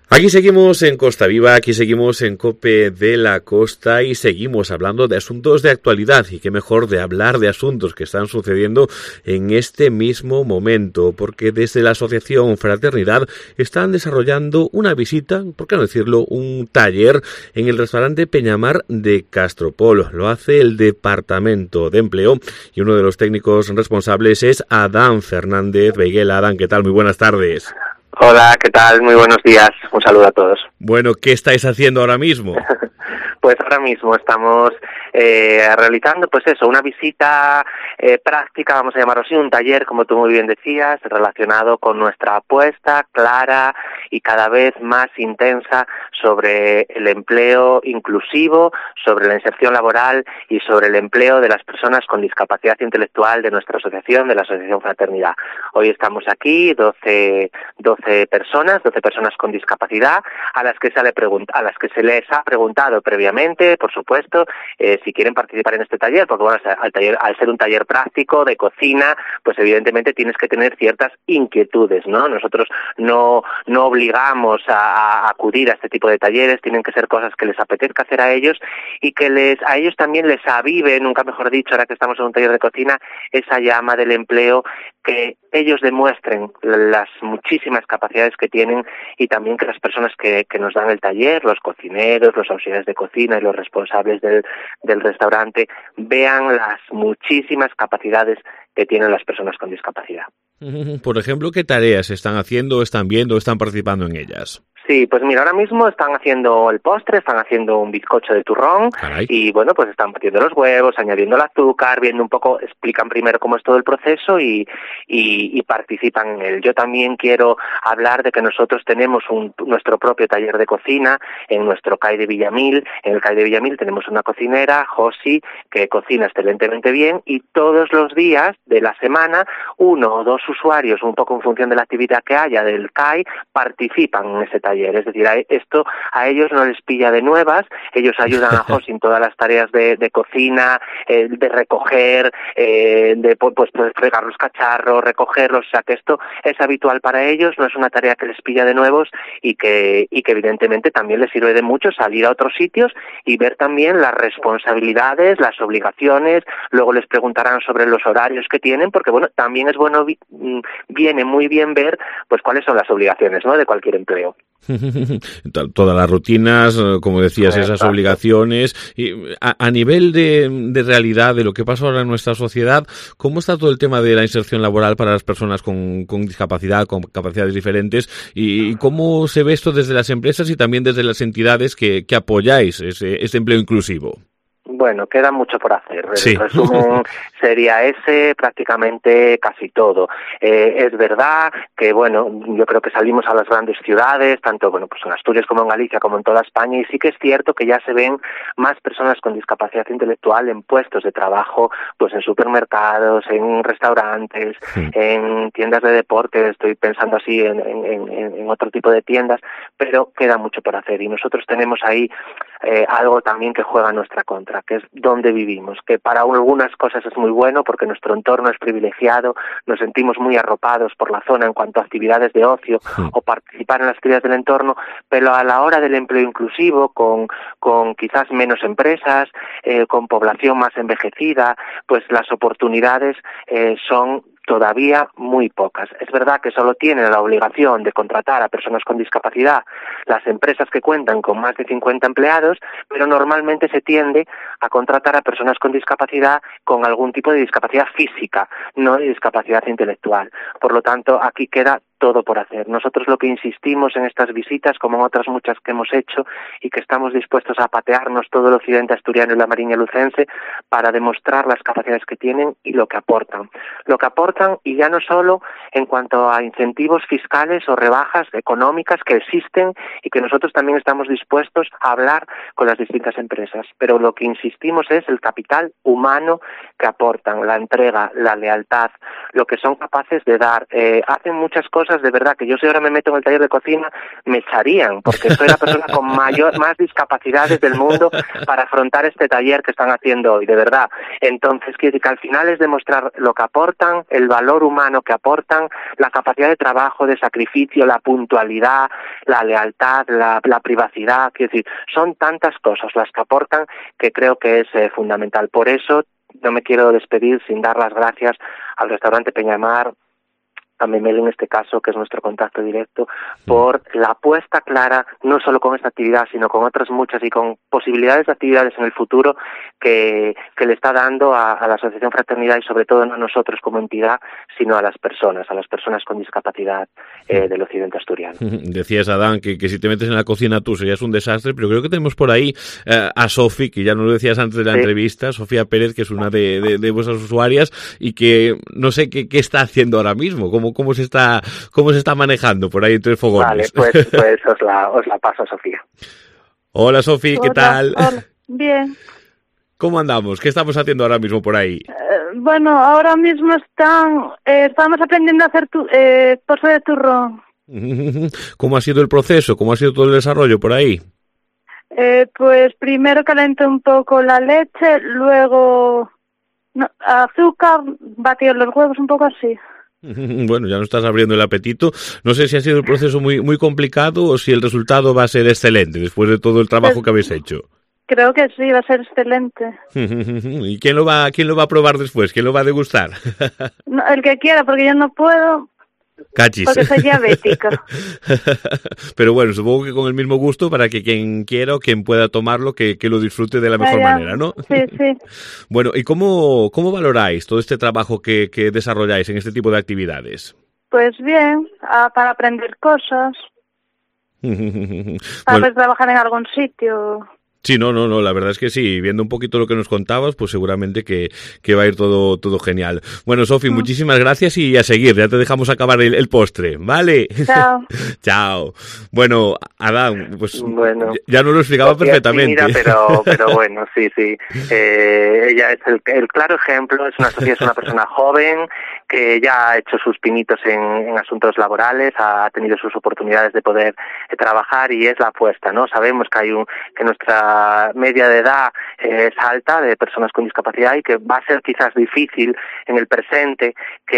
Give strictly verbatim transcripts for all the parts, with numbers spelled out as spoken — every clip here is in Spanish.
Aquí seguimos en Costa Viva, aquí seguimos en COPE de la Costa y seguimos hablando de asuntos de actualidad y qué mejor de hablar de asuntos que están sucediendo en este mismo momento, porque desde la Asociación Fraternidad están desarrollando una visita, por qué no decirlo, un taller en el restaurante Peñamar de Castropol. Lo hace el Departamento de Empleo y uno de los técnicos responsables es Adán Fernández Beiguela. Adán, ¿qué tal? Muy buenas tardes. Hola, ¿qué tal? Muy buenos días. Un saludo a todos. Bueno, ¿qué estáis haciendo ahora mismo? Pues ahora mismo estamos eh, realizando, pues eso, una visita eh, práctica, vamos a llamarlo así, un taller, como tú muy bien decías, relacionado con nuestra apuesta clara y cada vez más intensa sobre el empleo inclusivo, sobre la inserción laboral y sobre el empleo de las personas con discapacidad intelectual de nuestra asociación, de la Asociación Fraternidad. Hoy estamos aquí, doce, doce personas, doce personas con discapacidad, a las que se le pregunta, a las que se les ha preguntado previamente, por supuesto, eh, si quieren participar en este taller, porque bueno, al, taller, al ser un taller práctico de cocina, pues evidentemente tienes que tener ciertas inquietudes, ¿no? Nosotros no, no obligamos a, a acudir a este tipo de talleres, tienen que ser cosas que les apetezca hacer a ellos y que les a ellos también les avive, nunca mejor dicho, ahora que estamos en un taller de cocina, esa llama del empleo, que ellos demuestren las muchísimas capacidades que tienen y también que las personas que, que nos dan el taller, los cocineros, los auxiliares de cocina y los responsables del, del restaurante, vean las muchísimas capacidades que tienen las personas con discapacidad. Por ejemplo, ¿qué tareas están haciendo, están viendo, están participando en ellas? Sí, pues mira, ahora mismo están haciendo el postre, están haciendo un bizcocho de turrón. Caray. Y bueno, pues están batiendo los huevos, añadiendo el azúcar, viendo un poco, explican primero cómo es todo el proceso y, y, y participan en él. Yo también quiero hablar de que nosotros tenemos un, nuestro propio taller de cocina en nuestro C A I de Villamil. En el C A I de Villamil tenemos una cocinera, Josi, que cocina excelentemente bien y todos los días de la semana uno o dos usuarios, un poco en función de la actividad que haya del C A I, participan en ese taller. Es decir, esto a ellos no les pilla de nuevas, ellos ayudan a Josi en todas las tareas de, de cocina, eh, de recoger, eh, de pues, pues fregar los cacharros, recogerlos, o sea que esto es habitual para ellos, no es una tarea que les pilla de nuevos y que, y que evidentemente también les sirve de mucho salir a otros sitios y ver también las responsabilidades, las obligaciones, luego les preguntarán sobre los horarios que tienen, porque bueno, también es bueno, viene muy bien ver pues cuáles son las obligaciones, ¿no?, de cualquier empleo. Todas las rutinas, como decías, esas Exacto. obligaciones. Y a, a nivel de, de realidad de lo que pasa ahora en nuestra sociedad, ¿cómo está todo el tema de la inserción laboral para las personas con, con discapacidad, con capacidades diferentes? ¿Y cómo se ve esto desde las empresas y también desde las entidades que, que apoyáis ese, ese empleo inclusivo? Bueno, queda mucho por hacer. Sí. El resumen sería ese, prácticamente casi todo. Eh, es verdad que, bueno, yo creo que salimos a las grandes ciudades, tanto bueno, pues en Asturias como en Galicia, como en toda España, y sí que es cierto que ya se ven más personas con discapacidad intelectual en puestos de trabajo, pues en supermercados, en restaurantes, sí. en tiendas de deporte, estoy pensando así en, en, en, en otro tipo de tiendas, pero queda mucho por hacer y nosotros tenemos ahí eh, algo también que juega en nuestra contra, que es donde vivimos, que para algunas cosas es muy bueno porque nuestro entorno es privilegiado, nos sentimos muy arropados por la zona en cuanto a actividades de ocio sí. o participar en las actividades del entorno, pero a la hora del empleo inclusivo, con, con quizás menos empresas, eh, con población más envejecida, pues las oportunidades eh, son todavía muy pocas. Es verdad que solo tienen la obligación de contratar a personas con discapacidad las empresas que cuentan con más de cincuenta empleados, pero normalmente se tiende a contratar a personas con discapacidad con algún tipo de discapacidad física, no de discapacidad intelectual. Por lo tanto, aquí queda todo por hacer. Nosotros lo que insistimos en estas visitas, como en otras muchas que hemos hecho, y que estamos dispuestos a patearnos todo el occidente asturiano y la Mariña lucense para demostrar las capacidades que tienen y lo que aportan. Lo que aportan, y ya no solo en cuanto a incentivos fiscales o rebajas económicas que existen y que nosotros también estamos dispuestos a hablar con las distintas empresas, pero lo que insistimos es el capital humano que aportan, la entrega, la lealtad, lo que son capaces de dar. Eh, hacen muchas cosas, de verdad, que yo si ahora me meto en el taller de cocina me echarían, porque soy la persona con mayor, más discapacidades del mundo para afrontar este taller que están haciendo hoy, de verdad. Entonces, quiero decir que al final es demostrar lo que aportan, el valor humano que aportan, la capacidad de trabajo, de sacrificio, la puntualidad, la lealtad, libertad, la, la privacidad, quiero decir, son tantas cosas las que aportan que creo que es eh, fundamental. Por eso no me quiero despedir sin dar las gracias al restaurante Peñamar, a Memel en este caso, que es nuestro contacto directo, por la apuesta clara, no solo con esta actividad, sino con otras muchas y con posibilidades de actividades en el futuro que, que le está dando a, a la Asociación Fraternidad y sobre todo no a nosotros como entidad, sino a las personas, a las personas con discapacidad eh, del occidente asturiano. Decías, Adán, que, que si te metes en la cocina tú serías un desastre, pero creo que tenemos por ahí eh, a Sofi, que ya nos lo decías antes de la sí. entrevista, Sofía Pérez, que es una de, de, de vuestras usuarias y que no sé qué, qué está haciendo ahora mismo, cómo ¿Cómo se está cómo se está manejando por ahí entre fogones? Vale, pues, pues os, la, os la paso a Sofía. Hola, Sofía, ¿qué hola, tal? Hola, bien. ¿Cómo andamos? ¿Qué estamos haciendo ahora mismo por ahí? Eh, bueno, ahora mismo están eh, estamos aprendiendo a hacer tu, eh, postre de turrón. ¿Cómo ha sido el proceso? ¿Cómo ha sido todo el desarrollo por ahí? Eh, pues primero calenté un poco la leche, luego no, azúcar, batido los huevos, un poco así. Bueno, ya nos estás abriendo el apetito. No sé si ha sido el proceso muy muy complicado o si el resultado va a ser excelente después de todo el trabajo pues, que habéis hecho. Creo que sí, va a ser excelente. ¿Y quién lo va quién lo va a probar después? ¿Quién lo va a degustar? No, el que quiera, porque yo no puedo. Cachis. Porque soy diabética. Pero bueno, supongo que con el mismo gusto para que quien quiera o quien pueda tomarlo, que, que lo disfrute de la mejor ya, ya. manera, ¿no? Sí, sí. Bueno, ¿y cómo, cómo valoráis todo este trabajo que, que desarrolláis en este tipo de actividades? Pues bien, a, para aprender cosas. Para bueno. trabajar en algún sitio. Sí, no, no, no, la verdad es que sí, viendo un poquito lo que nos contabas, pues seguramente que, que va a ir todo todo genial. Bueno, Sofi, mm. muchísimas gracias y a seguir, ya te dejamos acabar el, el postre, ¿vale? Chao. Chao. Bueno, Adán, pues bueno, ya nos lo explicaba perfectamente. Mira, pero, pero bueno, sí, sí. Eh, ella es el, el claro ejemplo, es una Sofía, es una persona joven que ya ha hecho sus pinitos en, en asuntos laborales, ha tenido sus oportunidades de poder eh, trabajar y es la apuesta, ¿no? Sabemos que hay un que nuestra media de edad eh, es alta de personas con discapacidad y que va a ser quizás difícil en el presente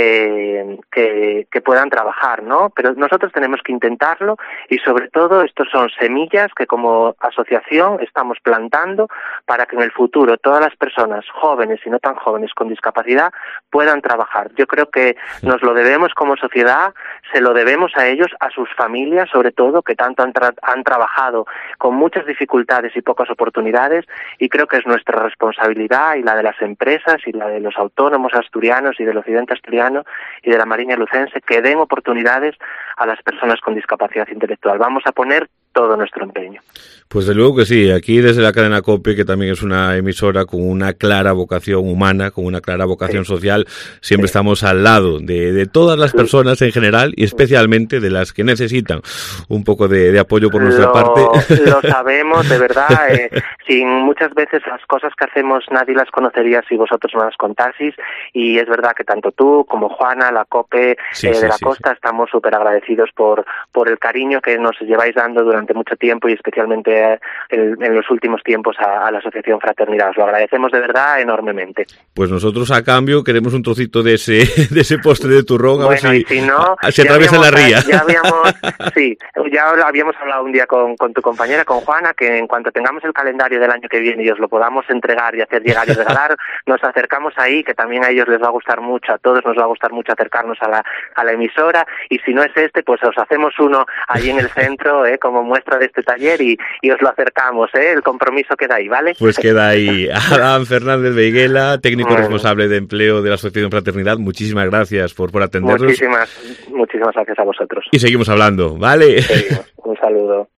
que, que, que puedan trabajar, ¿no? Pero nosotros tenemos que intentarlo y sobre todo estos son semillas que como asociación estamos plantando para que en el futuro todas las personas jóvenes y no tan jóvenes con discapacidad puedan trabajar. Yo creo que nos lo debemos como sociedad, se lo debemos a ellos, a sus familias sobre todo, que tanto han, tra- han trabajado con muchas dificultades y pocas oportunidades, y creo que es nuestra responsabilidad y la de las empresas y la de los autónomos asturianos y del occidente asturiano y de la Mariña Lucense que den oportunidades a las personas con discapacidad intelectual. Vamos a poner todo nuestro empeño. Pues de luego que sí, aquí desde la cadena COPE, que también es una emisora con una clara vocación humana, con una clara vocación sí. social, siempre sí. estamos al lado de, de todas las sí. personas en general y especialmente de las que necesitan un poco de, de apoyo por nuestra lo, parte. Lo sabemos, de verdad, eh, sin muchas veces las cosas que hacemos nadie las conocería si vosotros no las contaseis, y es verdad que tanto tú como Juana, la COPE sí, eh, sí, de la sí, Costa, sí. estamos súper agradecidos por, por el cariño que nos lleváis dando durante mucho tiempo y especialmente en, en los últimos tiempos a, a la Asociación Fraternidad. Os lo agradecemos de verdad enormemente. Pues nosotros a cambio queremos un trocito de ese de ese postre de turrón, a bueno, ver si, y si no, a, se atraviesa la ría. Ya habíamos, sí, ya habíamos hablado un día con, con tu compañera, con Juana, que en cuanto tengamos el calendario del año que viene y os lo podamos entregar y hacer llegar y regalar, nos acercamos ahí, que también a ellos les va a gustar mucho, a todos nos va a gustar mucho acercarnos a la, a la emisora, y si no es este, pues os hacemos uno allí en el centro, eh, como muestra de este taller, y, y os lo acercamos, eh, el compromiso queda ahí, ¿vale? Pues queda ahí. Adán Fernández Beiguela, técnico bueno. responsable de empleo de la Asociación Fraternidad, muchísimas gracias por, por atendernos. Muchísimas, muchísimas gracias a vosotros. Y seguimos hablando, ¿vale? Seguimos. Un saludo.